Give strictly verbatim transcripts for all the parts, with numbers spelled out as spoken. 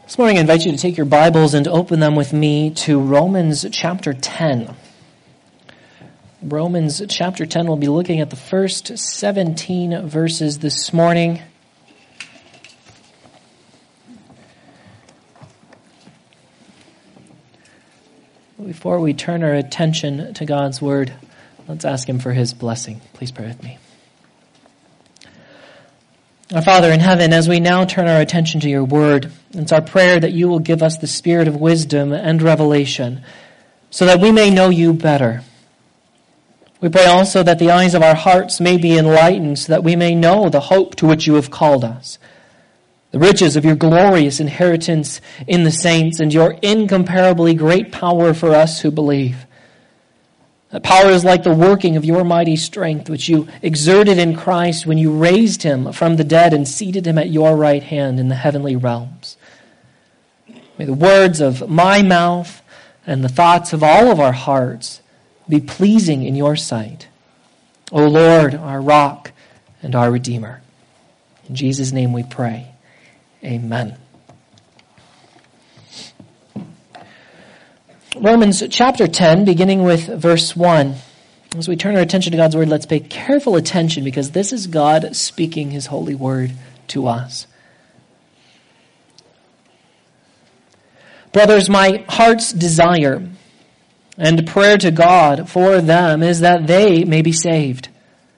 This morning I invite you to take your Bibles and open them with me to Romans chapter ten. Romans chapter ten, we'll be looking at the first seventeen verses this morning. Before we turn our attention to God's Word, let's ask Him for His blessing. Please pray with me. Our Father in heaven, as we now turn our attention to your Word, it's our prayer that you will give us the spirit of wisdom and revelation so that we may know you better. We pray also that the eyes of our hearts may be enlightened so that we may know the hope to which you have called us, the riches of your glorious inheritance in the saints, and your incomparably great power for us who believe. That power is like the working of your mighty strength, which you exerted in Christ when you raised him from the dead and seated him at your right hand in the heavenly realms. May the words of my mouth and the thoughts of all of our hearts be pleasing in your sight, O Lord, our rock and our Redeemer. In Jesus' name we pray. Amen. Romans chapter ten, beginning with verse one. As we turn our attention to God's Word, let's pay careful attention because this is God speaking His holy Word to us. Brothers, my heart's desire and prayer to God for them is that they may be saved.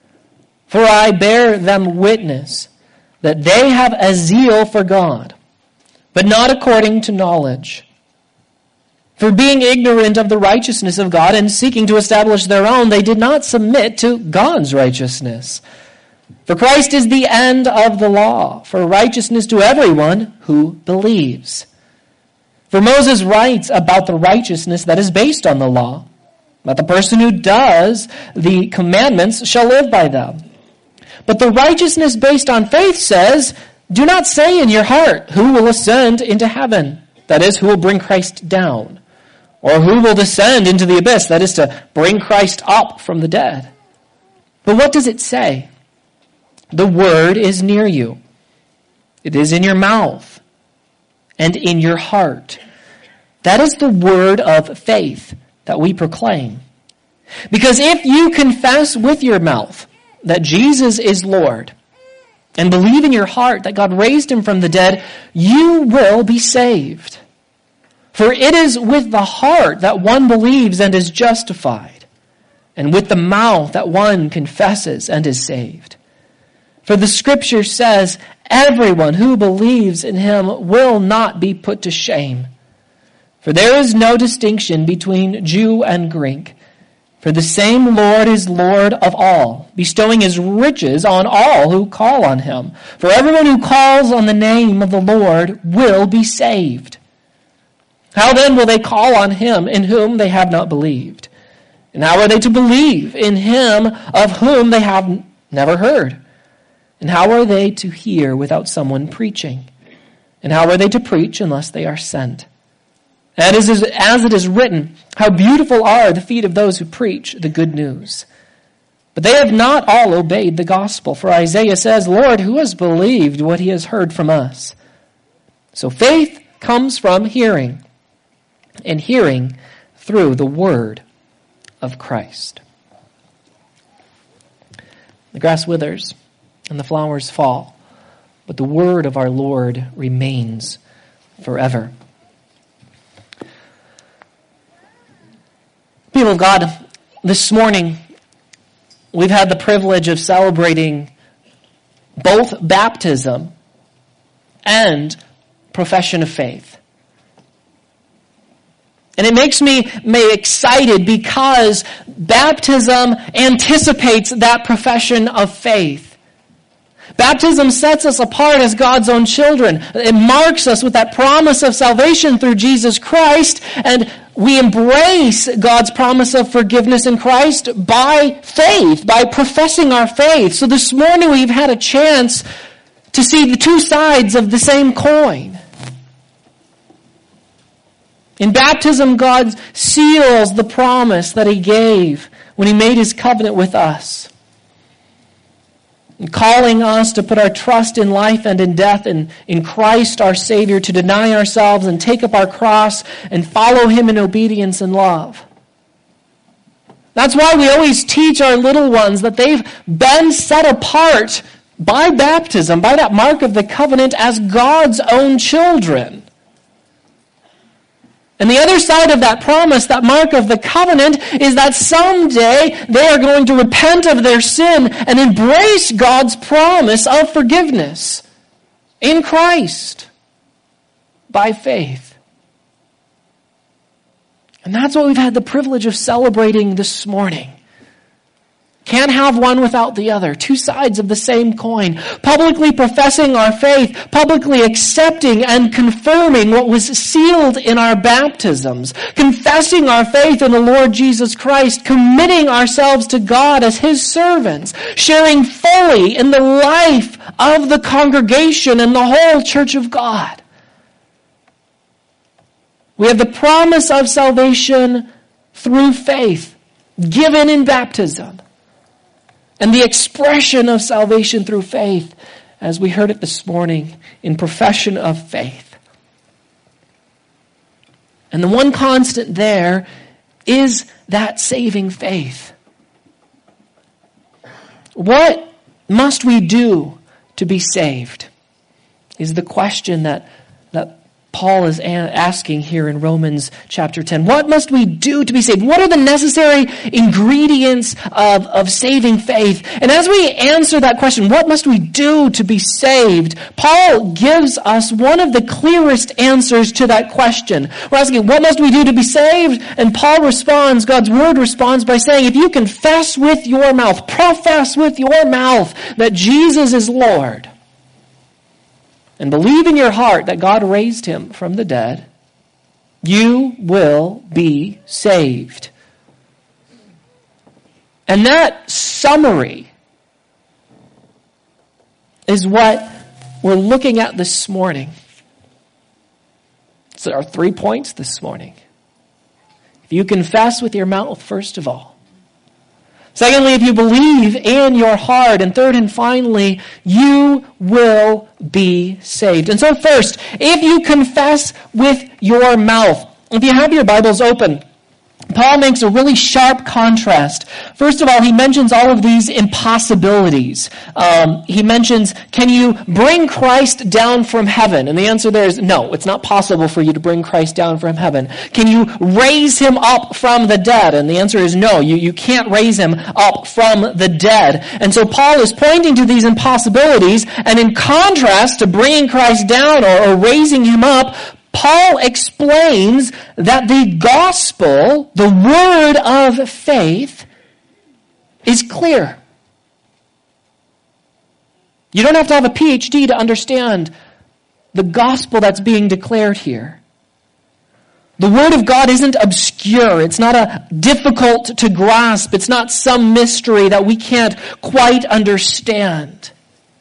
For I bear them witness that they have a zeal for God, but not according to knowledge. For being ignorant of the righteousness of God and seeking to establish their own, they did not submit to God's righteousness. For Christ is the end of the law, for righteousness to everyone who believes. For Moses writes about the righteousness that is based on the law, that the person who does the commandments shall live by them. But the righteousness based on faith says, do not say in your heart, who will ascend into heaven? That is, who will bring Christ down? Or who will descend into the abyss? That is, to bring Christ up from the dead. But what does it say? The word is near you. It is in your mouth and in your heart. That is the word of faith that we proclaim. Because if you confess with your mouth that Jesus is Lord and believe in your heart that God raised him from the dead, you will be saved. For it is with the heart that one believes and is justified, and with the mouth that one confesses and is saved. For the Scripture says, everyone who believes in him will not be put to shame. For there is no distinction between Jew and Greek. For the same Lord is Lord of all, bestowing his riches on all who call on him. For everyone who calls on the name of the Lord will be saved. How then will they call on him in whom they have not believed? And how are they to believe in him of whom they have never heard? And how are they to hear without someone preaching? And how are they to preach unless they are sent? And as it is written, how beautiful are the feet of those who preach the good news. But they have not all obeyed the gospel. For Isaiah says, Lord, who has believed what he has heard from us? So faith comes from hearing, and hearing through the word of Christ. The grass withers and the flowers fall, but the word of our Lord remains forever. People of God, this morning we've had the privilege of celebrating both baptism and profession of faith. And it makes me may excited because baptism anticipates that profession of faith. Baptism sets us apart as God's own children. It marks us with that promise of salvation through Jesus Christ, and we embrace God's promise of forgiveness in Christ by faith, by professing our faith. So this morning we've had a chance to see the two sides of the same coin. In baptism, God seals the promise that he gave when he made his covenant with us. calling us to put our trust in life and in death and in Christ our Savior, to deny ourselves and take up our cross and follow Him in obedience and love. That's why we always teach our little ones that they've been set apart by baptism, by that mark of the covenant, as God's own children. And the other side of that promise, that mark of the covenant, is that someday they are going to repent of their sin and embrace God's promise of forgiveness in Christ by faith. And that's what we've had the privilege of celebrating this morning. Can't have one without the other. Two sides of the same coin. Publicly professing our faith, publicly accepting and confirming what was sealed in our baptisms, confessing our faith in the Lord Jesus Christ, committing ourselves to God as His servants, sharing fully in the life of the congregation and the whole church of God. We have the promise of salvation through faith, given in baptism. And the expression of salvation through faith, as we heard it this morning, in profession of faith. And the one constant there is that saving faith. What must we do to be saved? Is the question that, that Paul is asking here in Romans chapter ten. What must we do to be saved? What are the necessary ingredients of, of saving faith? And as we answer that question, what must we do to be saved? Paul gives us one of the clearest answers to that question. We're asking, what must we do to be saved? And Paul responds, God's word responds by saying, if you confess with your mouth, profess with your mouth that Jesus is Lord, and believe in your heart that God raised Him from the dead, you will be saved. And that summary is what we're looking at this morning. So there are three points this morning. If you confess with your mouth, first of all. Secondly, if you believe in your heart. And third and finally, you will be saved. And so first, if you confess with your mouth. If you have your Bibles open, Paul makes a really sharp contrast. First of all, he mentions all of these impossibilities. Um, he mentions, can you bring Christ down from heaven? And the answer there is no, it's not possible for you to bring Christ down from heaven. Can you raise Him up from the dead? And the answer is no, you, you can't raise Him up from the dead. And so Paul is pointing to these impossibilities, and in contrast to bringing Christ down or, or raising Him up, Paul explains that the gospel, the word of faith, is clear. You don't have to have a P H D to understand the gospel that's being declared here. The word of God isn't obscure. It's not a difficult to grasp. It's not some mystery that we can't quite understand.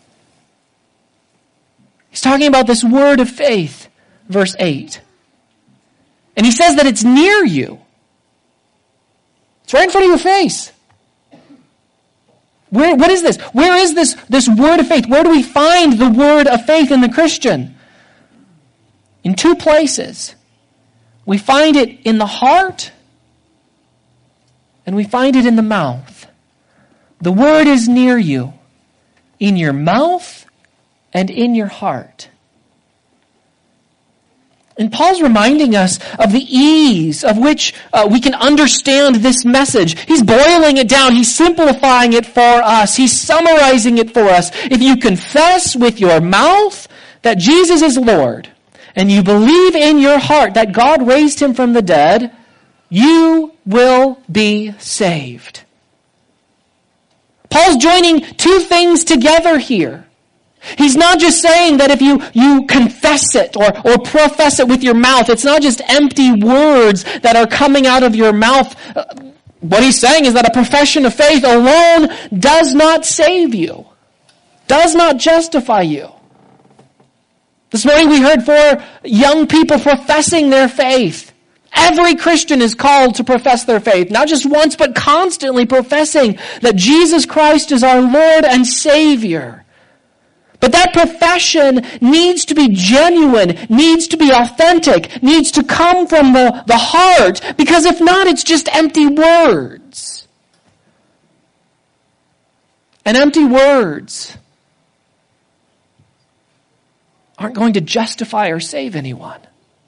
He's talking about this word of faith. Verse eight. And he says that it's near you. It's right in front of your face. Where, what is this? Where is this, this word of faith? Where do we find the word of faith in the Christian? In two places. We find it in the heart and we find it in the mouth. The word is near you, in your mouth and in your heart. And Paul's reminding us of the ease of which uh, we can understand this message. He's boiling it down. He's simplifying it for us. He's summarizing it for us. If you confess with your mouth that Jesus is Lord, and you believe in your heart that God raised Him from the dead, you will be saved. Paul's joining two things together here. He's not just saying that if you, you confess it or, or profess it with your mouth, it's not just empty words that are coming out of your mouth. What he's saying is that a profession of faith alone does not save you, does not justify you. This morning we heard four young people professing their faith, Every Christian is called to profess their faith, not just once, but constantly professing that Jesus Christ is our Lord and Savior. But that profession needs to be genuine, needs to be authentic, needs to come from the, the heart, because if not, it's just empty words. And empty words aren't going to justify or save anyone.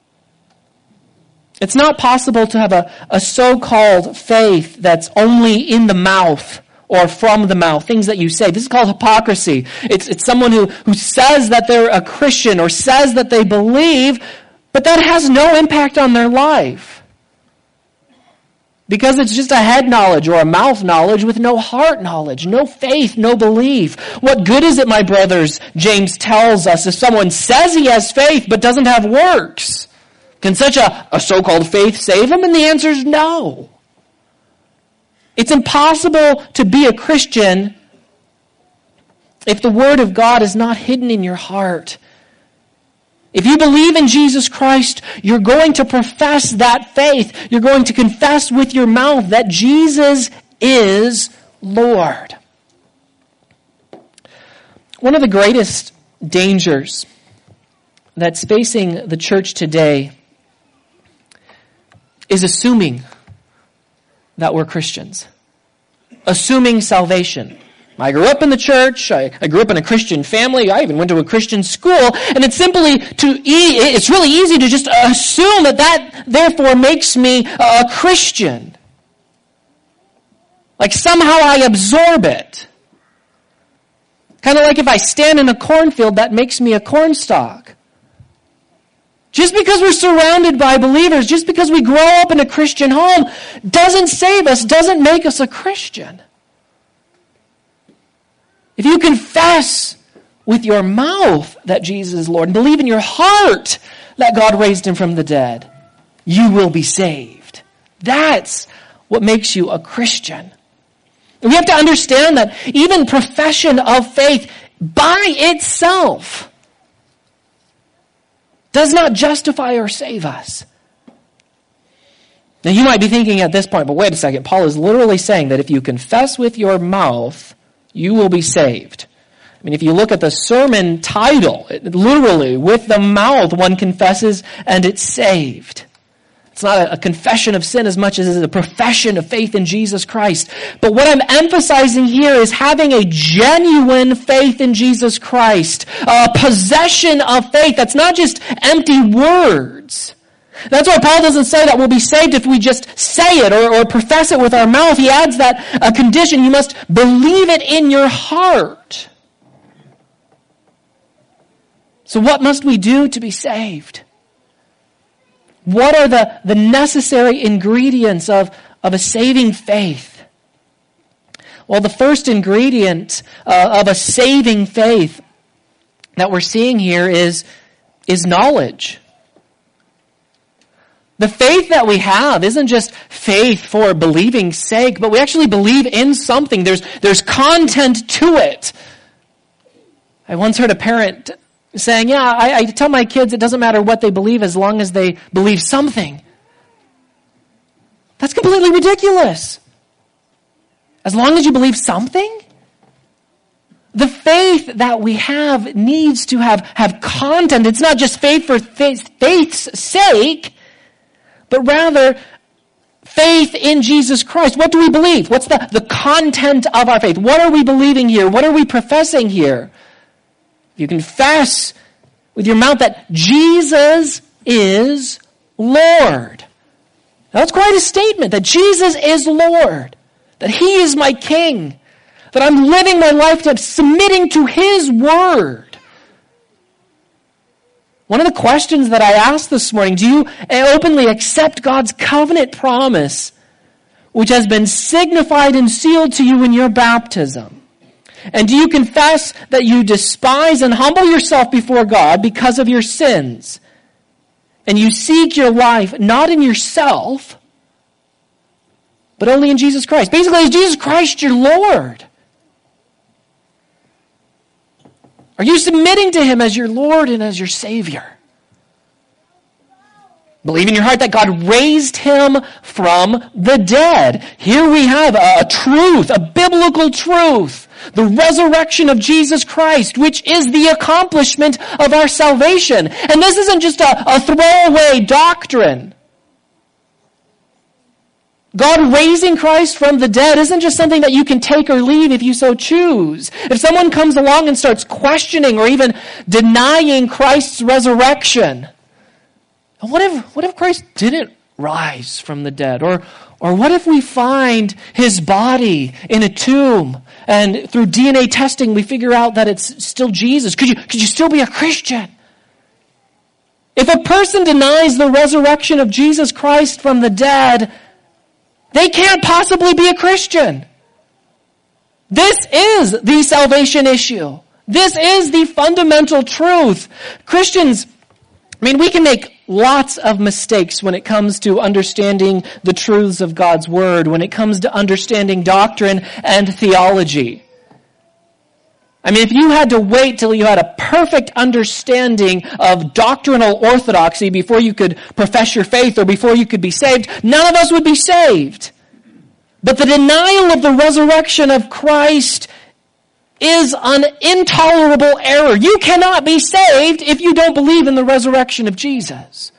It's not possible to have a, a so-called faith that's only in the mouth or from the mouth, things that you say. This is called hypocrisy. It's, it's someone who, who says that they're a Christian or says that they believe, but that has no impact on their life. Because it's just a head knowledge or a mouth knowledge with no heart knowledge, no faith, no belief. What good is it, my brothers, James tells us, if someone says he has faith but doesn't have works? Can such a, a so-called faith save him? And the answer is no. It's impossible to be a Christian if the Word of God is not hidden in your heart. If you believe in Jesus Christ, you're going to profess that faith. You're going to confess with your mouth that Jesus is Lord. One of the greatest dangers that's facing the church today is assuming that we're Christians. Assuming salvation. I grew up in the church. I, I grew up in a Christian family. I even went to a Christian school. And it's simply to, e- it's really easy to just assume that that therefore makes me a Christian. Like somehow I absorb it. Kind of like if I stand in a cornfield, that makes me a cornstalk. Just because we're surrounded by believers, just because we grow up in a Christian home, doesn't save us, doesn't make us a Christian. If you confess with your mouth that Jesus is Lord and believe in your heart that God raised him from the dead, you will be saved. That's what makes you a Christian. And we have to understand that even profession of faith by itself does not justify or save us. Now you might be thinking at this point, but wait a second, Paul is literally saying that if you confess with your mouth, you will be saved. I mean, if you look at the sermon title, it, literally, with the mouth one confesses and it's saved. It's not a, a confession of sin as much as it's a profession of faith in Jesus Christ. But what I'm emphasizing here is having a genuine faith in Jesus Christ. A possession of faith that's not just empty words. That's why Paul doesn't say that we'll be saved if we just say it or, or profess it with our mouth. He adds that a condition. You must believe it in your heart. So what must we do to be saved? What are the, the necessary ingredients of, of a saving faith? Well, the first ingredient uh, of a saving faith that we're seeing here is, is knowledge. The faith that we have isn't just faith for believing's sake, but we actually believe in something. There's, there's content to it. I once heard a parent saying, yeah, I, I tell my kids it doesn't matter what they believe as long as they believe something. That's completely ridiculous. As long as you believe something? The faith that we have needs to have, have content. It's not just faith for faith, faith's sake, but rather faith in Jesus Christ. What do we believe? What's the, the content of our faith? What are we believing here? What are we professing here? You confess with your mouth that Jesus is Lord. That's quite a statement, that Jesus is Lord, that He is my King, that I'm living my life submitting to His Word. One of the questions that I asked this morning, do you openly accept God's covenant promise, which has been signified and sealed to you in your baptism? And do you confess that you despise and humble yourself before God because of your sins? And you seek your life not in yourself, but only in Jesus Christ. Basically, is Jesus Christ your Lord? Are you submitting to Him as your Lord and as your Savior? Believe in your heart that God raised him from the dead. Here we have a, a truth, a biblical truth. The resurrection of Jesus Christ, which is the accomplishment of our salvation. And this isn't just a, a throwaway doctrine. God raising Christ from the dead isn't just something that you can take or leave if you so choose. If someone comes along and starts questioning or even denying Christ's resurrection, what if, what if Christ didn't rise from the dead? Or, or what if we find his body in a tomb and through D N A testing we figure out that it's still Jesus? Could you, could you still be a Christian? If a person denies the resurrection of Jesus Christ from the dead, they can't possibly be a Christian. This is the salvation issue. This is the fundamental truth. Christians, I mean, we can make lots of mistakes when it comes to understanding the truths of God's Word, when it comes to understanding doctrine and theology. I mean, if you had to wait till you had a perfect understanding of doctrinal orthodoxy before you could profess your faith or before you could be saved, none of us would be saved. But the denial of the resurrection of Christ is an intolerable error. You cannot be saved if you don't believe in the resurrection of Jesus.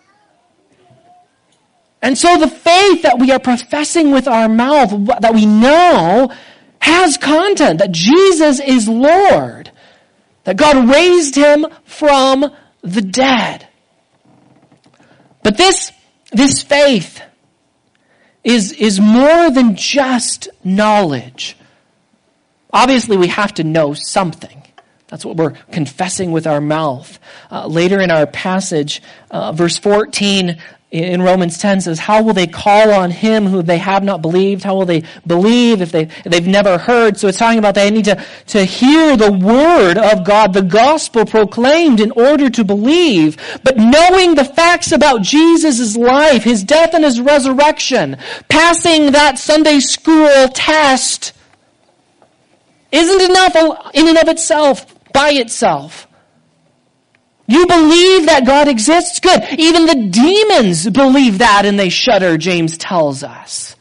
And so the faith that we are professing with our mouth, that we know, has content, that Jesus is Lord, that God raised him from the dead. But this, this faith is, is more than just knowledge. Obviously, we have to know something. That's what we're confessing with our mouth. Uh, later in our passage, uh, verse fourteen in Romans ten says, how will they call on him who they have not believed? How will they believe if, they, if they've never heard? So it's talking about they need to, to hear the word of God, the gospel proclaimed in order to believe. But knowing the facts about Jesus' life, his death and his resurrection, passing that Sunday school test, isn't enough in and of itself, by itself. You believe that God exists? Good. Even the demons believe that and they shudder, James tells us.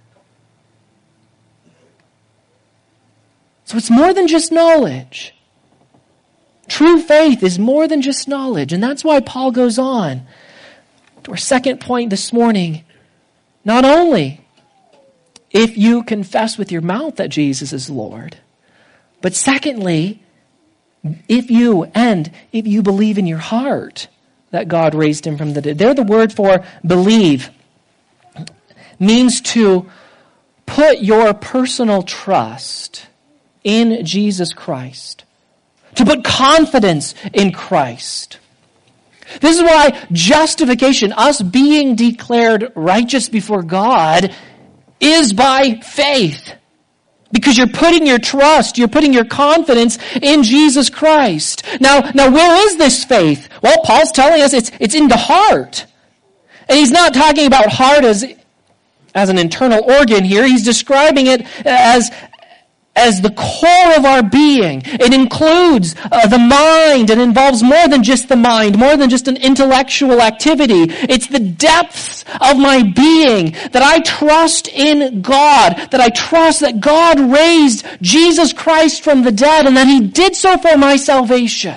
So it's more than just knowledge. True faith is more than just knowledge. And that's why Paul goes on to our second point this morning. Not only if you confess with your mouth that Jesus is Lord, but secondly, if you and if you believe in your heart that God raised him from the dead. There, the word for believe means to put your personal trust in Jesus Christ. To put confidence in Christ. This is why justification, us being declared righteous before God, is by faith. Because you're putting your trust, you're putting your confidence in Jesus Christ. Now, now where is this faith? Well, Paul's telling us it's, it's in the heart. And he's not talking about heart as, as an internal organ here. He's describing it as, as the core of our being. It includes uh, the mind. It involves more than just the mind, more than just an intellectual activity. It's the depths of my being, that I trust in God, that I trust that God raised Jesus Christ from the dead and that he did so for my salvation.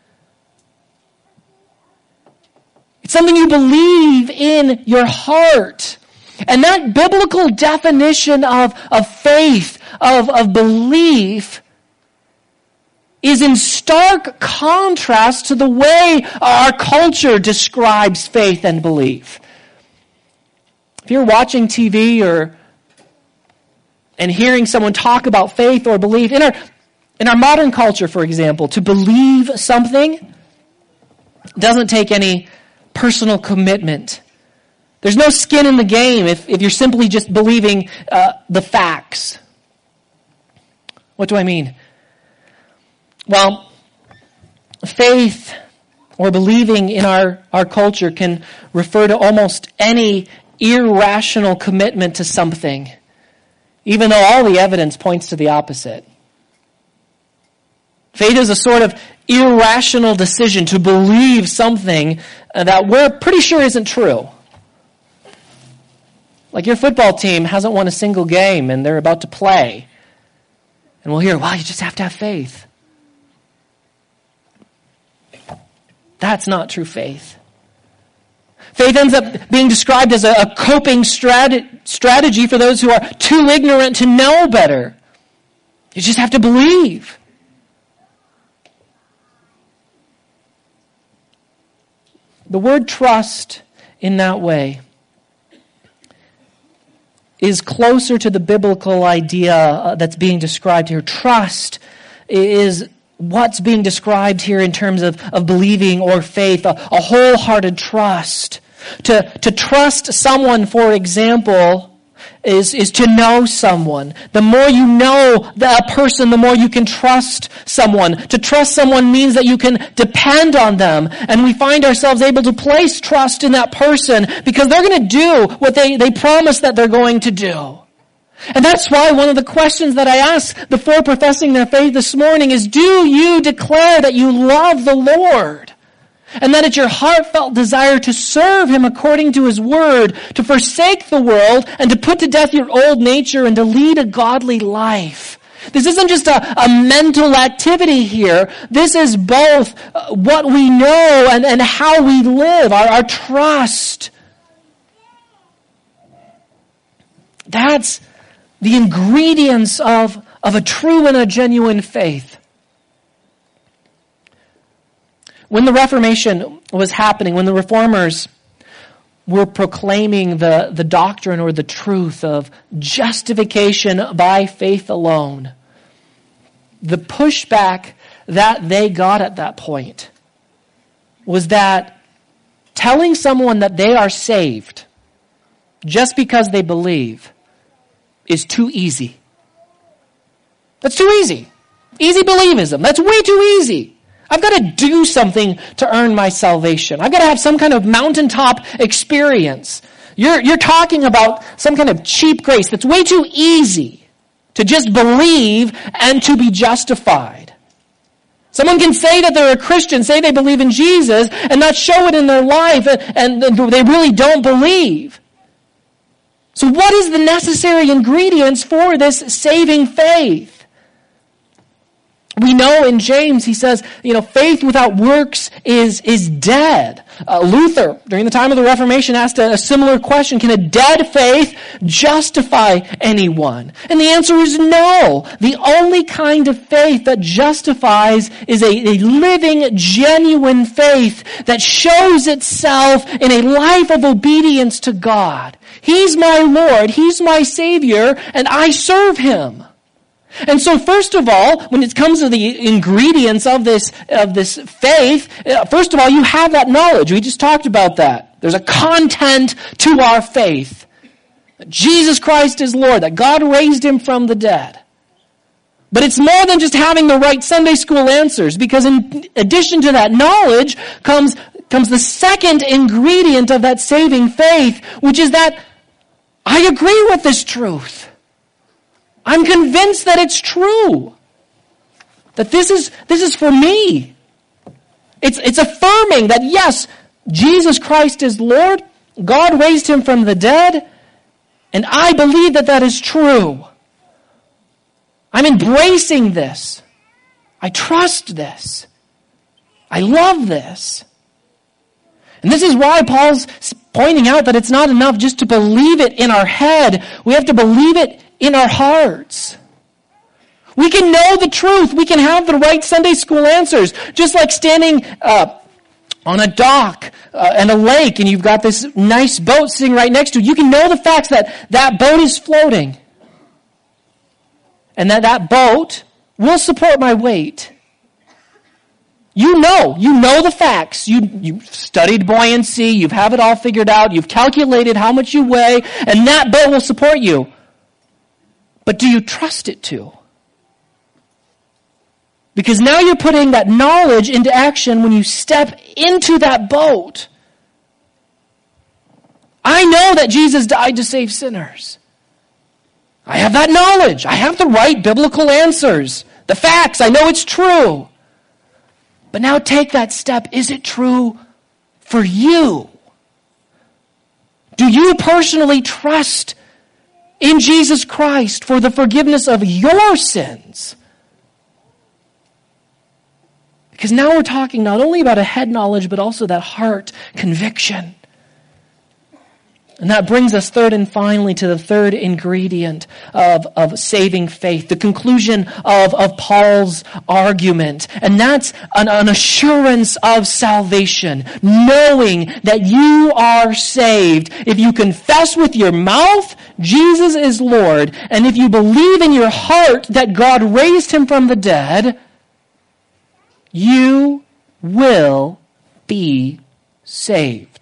It's something you believe in your heart. And that biblical definition of, of faith, of, of belief, is in stark contrast to the way our culture describes faith and belief. If you're watching T V or and hearing someone talk about faith or belief, in our, in our modern culture, for example, to believe something doesn't take any personal commitment. There's no skin in the game if, if you're simply just believing uh, the facts. What do I mean? Well, faith or believing in our, our culture can refer to almost any irrational commitment to something, even though all the evidence points to the opposite. Faith is a sort of irrational decision to believe something that we're pretty sure isn't true. Like your football team hasn't won a single game and they're about to play. And we'll hear, well, you just have to have faith. That's not true faith. Faith ends up being described as a, a coping strat- strategy for those who are too ignorant to know better. You just have to believe. The word trust in that way is closer to the biblical idea that's being described here. Trust is what's being described here in terms of, of believing or faith, a, a wholehearted trust. To, to trust someone, for example, is, is to know someone. The more you know a person, the more you can trust someone. To trust someone means that you can depend on them. And we find ourselves able to place trust in that person because they're going to do what they, they promise that they're going to do. And that's why one of the questions that I asked before professing their faith this morning is, do you declare that you love the Lord? And that it's your heartfelt desire to serve Him according to His word, to forsake the world, and to put to death your old nature and to lead a godly life. This isn't just a, a mental activity here. This is both what we know and, and how we live, our, our trust. That's the ingredients of, of a true and a genuine faith. When the Reformation was happening, when the Reformers were proclaiming the, the doctrine or the truth of justification by faith alone, the pushback that they got at that point was that telling someone that they are saved just because they believe is too easy. That's too easy. Easy believism. That's way too easy. I've got to do something to earn my salvation. I've got to have some kind of mountaintop experience. You're, you're talking about some kind of cheap grace that's way too easy to just believe and to be justified. Someone can say that they're a Christian, say they believe in Jesus, and not show it in their life, and, and they really don't believe. So what is the necessary ingredients for this saving faith? We know in James, he says, you know, faith without works is, is dead. Uh, Luther, during the time of the Reformation, asked a, a similar question. Can a dead faith justify anyone? And the answer is no. The only kind of faith that justifies is a, a living, genuine faith that shows itself in a life of obedience to God. He's my Lord, He's my Savior, and I serve Him. And so first of all, when it comes to the ingredients of this, of this faith, first of all, you have that knowledge. We just talked about that. There's a content to our faith. That Jesus Christ is Lord, that God raised Him from the dead. But it's more than just having the right Sunday school answers, because in addition to that knowledge comes, comes the second ingredient of that saving faith, which is that I agree with this truth. I'm convinced that it's true. That this is, this is for me. It's, it's affirming that yes, Jesus Christ is Lord, God raised Him from the dead, and I believe that that is true. I'm embracing this. I trust this. I love this. And this is why Paul's pointing out that it's not enough just to believe it in our head. We have to believe it in our hearts. We can know the truth. We can have the right Sunday school answers. Just like standing uh, on a dock uh, and a lake, and you've got this nice boat sitting right next to you. You can know the facts that that boat is floating. And that that boat will support my weight. You know, you know the facts. You, you've studied buoyancy. You have it all figured out. You've calculated how much you weigh, and that boat will support you. But do you trust it to? Because now you're putting that knowledge into action when you step into that boat. I know that Jesus died to save sinners. I have that knowledge. I have the right biblical answers the facts. I know it's true. But now take that step. Is it true for you? Do you personally trust in Jesus Christ for the forgiveness of your sins? Because now we're talking not only about a head knowledge, but also that heart conviction. And that brings us third and finally to the third ingredient of, of saving faith, the conclusion of, of Paul's argument. And that's an, an assurance of salvation, knowing that you are saved. If you confess with your mouth Jesus is Lord, and if you believe in your heart that God raised him from the dead, you will be saved.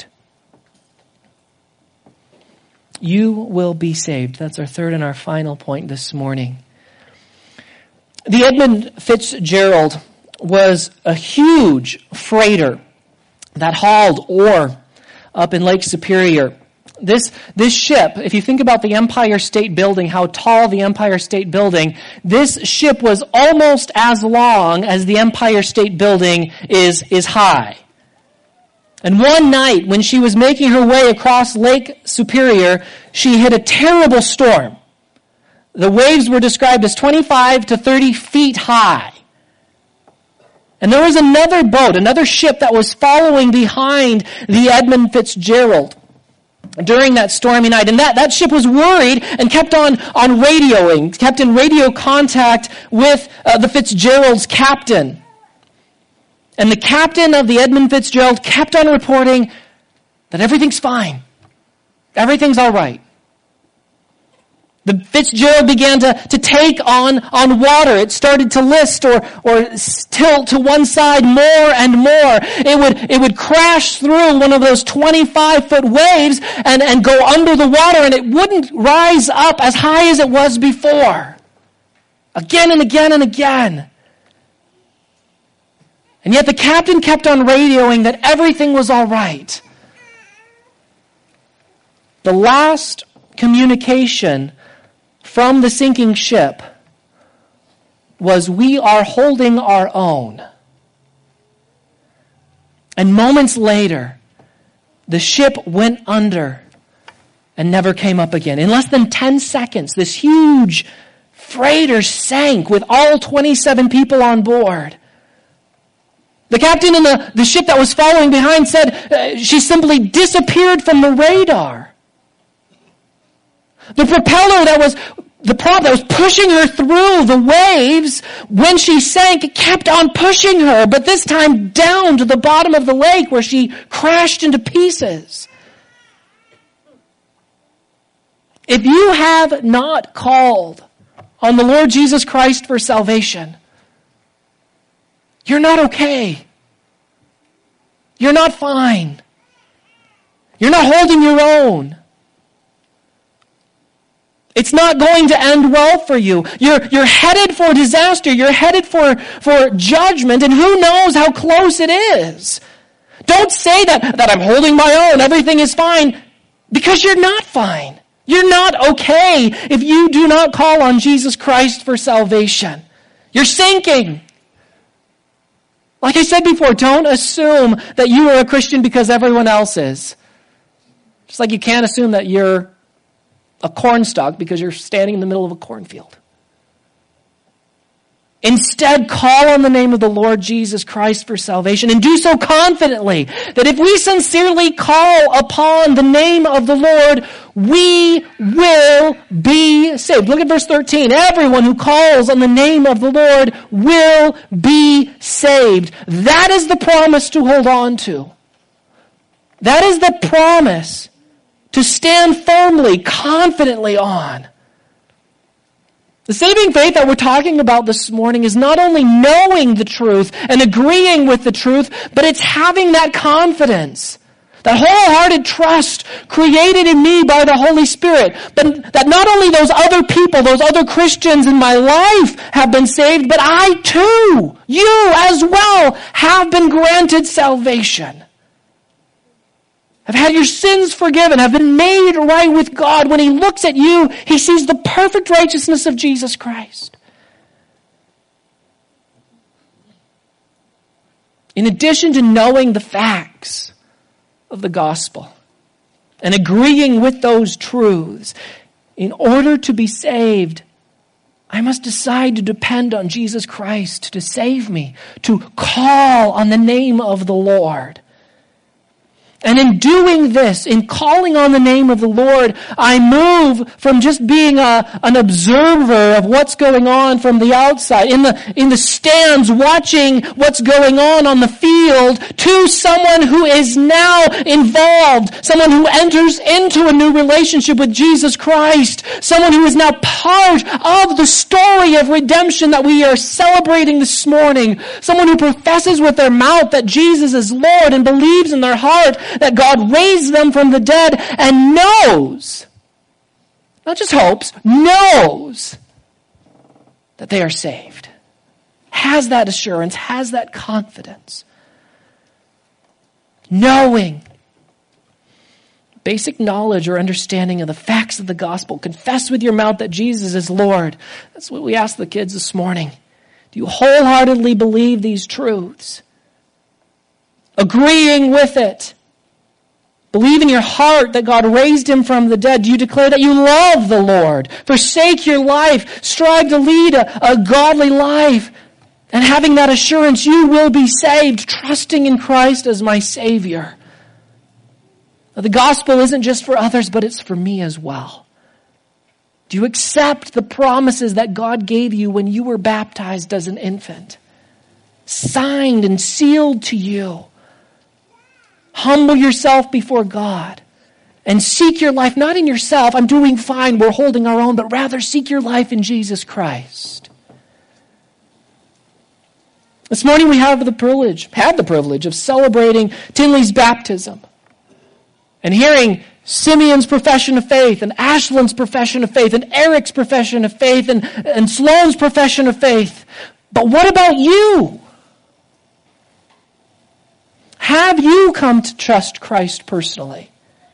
You will be saved. That's our third and our final point this morning. The Edmund Fitzgerald was a huge freighter that hauled ore up in Lake Superior. This, this ship, if you think about the Empire State Building, how tall the Empire State Building, this ship was almost as long as the Empire State Building is, is high. And one night, when she was making her way across Lake Superior, she hit a terrible storm. The waves were described as twenty-five to thirty feet high. And there was another boat, another ship that was following behind the Edmund Fitzgerald during that stormy night. And that, that ship was worried and kept on, on radioing, kept in radio contact with uh, the Fitzgerald's captain. And the captain of the Edmund Fitzgerald kept on reporting that everything's fine. Everything's all right. The Fitzgerald began to, to take on, on water. It started to list or, or tilt to one side more and more. It would, it would crash through one of those twenty-five foot waves and, and go under the water, and it wouldn't rise up as high as it was before. Again and again and again. And yet the captain kept on radioing that everything was all right. The last communication from the sinking ship was, "We are holding our own." And moments later, the ship went under and never came up again. In less than ten seconds, this huge freighter sank with all twenty-seven people on board. The captain in the, the ship that was following behind said uh, she simply disappeared from the radar. The propeller that was, the prop that was pushing her through the waves when she sank kept on pushing her, but this time down to the bottom of the lake where she crashed into pieces. If you have not called on the Lord Jesus Christ for salvation, you're not okay. You're not fine. You're not holding your own. It's not going to end well for you. You're, you're headed for disaster. You're headed for, for judgment, and who knows how close it is. Don't say that, that I'm holding my own, everything is fine, because you're not fine. You're not okay if you do not call on Jesus Christ for salvation. You're sinking. Like I said before, don't assume that you are a Christian because everyone else is. Just like you can't assume that you're a cornstalk because you're standing in the middle of a cornfield. Instead, call on the name of the Lord Jesus Christ for salvation, and do so confidently that if we sincerely call upon the name of the Lord, we will be saved. Look at verse thirteen. Everyone who calls on the name of the Lord will be saved. That is the promise to hold on to. That is the promise to stand firmly, confidently on. The saving faith that we're talking about this morning is not only knowing the truth and agreeing with the truth, but it's having that confidence, that wholehearted trust created in me by the Holy Spirit. But that not only those other people, those other Christians in my life have been saved, but I too, you as well, have been granted salvation. Have had your sins forgiven, have been made right with God. When He looks at you, He sees the perfect righteousness of Jesus Christ. In addition to knowing the facts of the gospel and agreeing with those truths, in order to be saved, I must decide to depend on Jesus Christ to save me, to call on the name of the Lord. And in doing this, in calling on the name of the Lord, I move from just being a, an observer of what's going on from the outside, in the, in the stands watching what's going on on the field, to someone who is now involved, someone who enters into a new relationship with Jesus Christ, someone who is now part of the story of redemption that we are celebrating this morning, someone who professes with their mouth that Jesus is Lord and believes in their heart that God raised them from the dead, and knows, not just hopes, knows that they are saved. Has that assurance, has that confidence. Knowing, basic knowledge or understanding of the facts of the gospel. Confess with your mouth that Jesus is Lord. That's what we asked the kids this morning. Do you wholeheartedly believe these truths? Agreeing with it. Believe in your heart that God raised him from the dead. Do you declare that you love the Lord? Forsake your life. Strive to lead a, a godly life. And having that assurance, you will be saved, trusting in Christ as my Savior. Now, the gospel isn't just for others, but it's for me as well. Do you accept the promises that God gave you when you were baptized as an infant? Signed and sealed to you. Humble yourself before God and seek your life, not in yourself, I'm doing fine, we're holding our own, but rather seek your life in Jesus Christ. This morning we have the privilege, had the privilege of celebrating Tinley's baptism and hearing Simeon's profession of faith and Ashland's profession of faith and Eric's profession of faith and, and Sloane's profession of faith. But what about you? Have you come to trust Christ personally?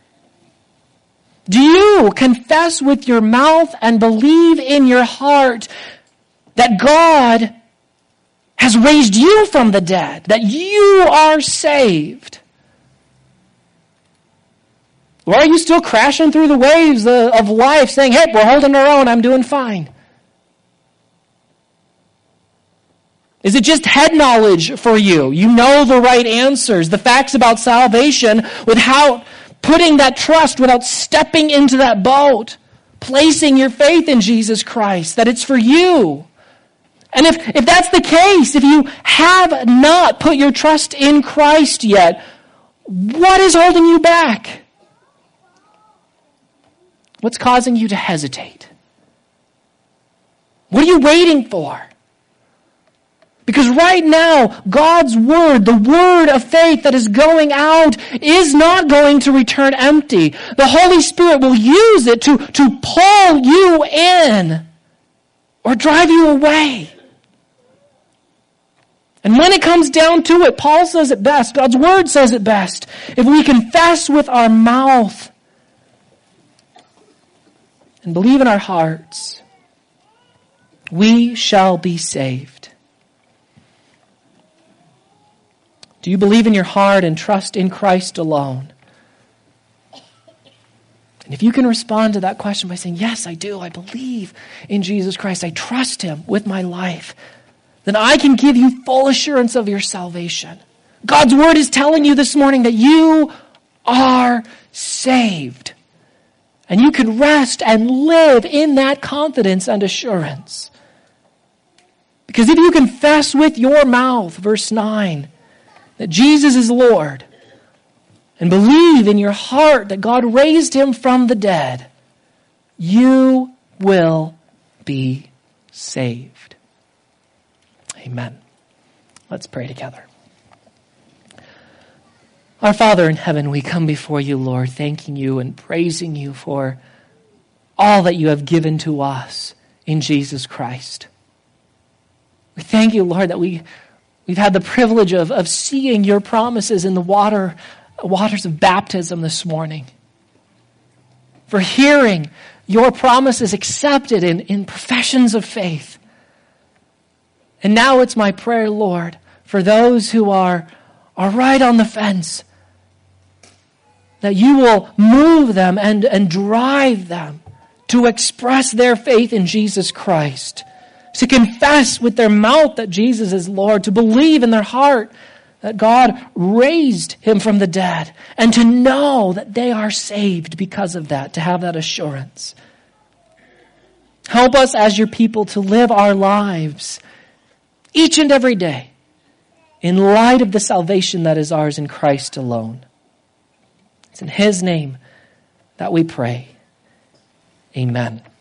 Do you confess with your mouth and believe in your heart that God has raised you from the dead, that you are saved? Or are you still crashing through the waves of life saying, hey, we're holding our own, I'm doing fine? Is it just head knowledge for you? You know the right answers, the facts about salvation, without putting that trust, without stepping into that boat, placing your faith in Jesus Christ, that it's for you. And if, if that's the case, if you have not put your trust in Christ yet, what is holding you back? What's causing you to hesitate? What are you waiting for? Because right now, God's word, the word of faith that is going out, is not going to return empty. The Holy Spirit will use it to, to pull you in or drive you away. And when it comes down to it, Paul says it best, God's word says it best. If we confess with our mouth and believe in our hearts, we shall be saved. Do you believe in your heart and trust in Christ alone? And if you can respond to that question by saying, yes, I do, I believe in Jesus Christ, I trust him with my life, then I can give you full assurance of your salvation. God's word is telling you this morning that you are saved. And you can rest and live in that confidence and assurance. Because if you confess with your mouth, verse nine, that Jesus is Lord, and believe in your heart that God raised him from the dead, you will be saved. Amen. Let's pray together. Our Father in heaven, we come before you, Lord, thanking you and praising you for all that you have given to us in Jesus Christ. We thank you, Lord, that we We've had the privilege of, of seeing your promises in the water, waters of baptism this morning. For hearing your promises accepted in, in professions of faith. And now it's my prayer, Lord, for those who are, are right on the fence. That you will move them and, and drive them to express their faith in Jesus Christ, to confess with their mouth that Jesus is Lord, to believe in their heart that God raised him from the dead, and to know that they are saved because of that, to have that assurance. Help us as your people to live our lives each and every day in light of the salvation that is ours in Christ alone. It's in his name that we pray. Amen.